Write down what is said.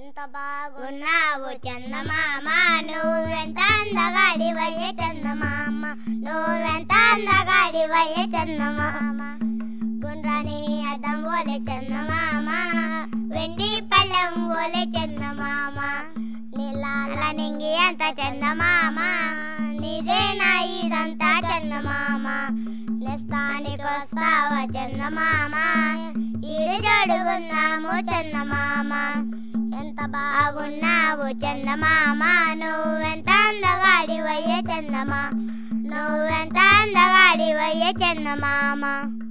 ఎంత బాగున్నావు చందమామ నువ్వెంత అందగాడివయ్యే చందమామ నువ్వెంత అందగాడివయ్యే చందమామ గుండ్రాని అద్దం ఓలే చందమామ వెండి పళ్ళెం ఓలే చందమామ నీలాల నింగి అంత చందమామ నీదేనా ఇదంతా చందమామ నేస్తానికొస్తావా చందమామ ఈడు జడుగున్నాము చందమామ ఎంత బాగున్నావు చందమామ నువ్వెంత అందగాడివయ్యే చందమామ నువ్వెంత అందగాడివయ్యే చందమామ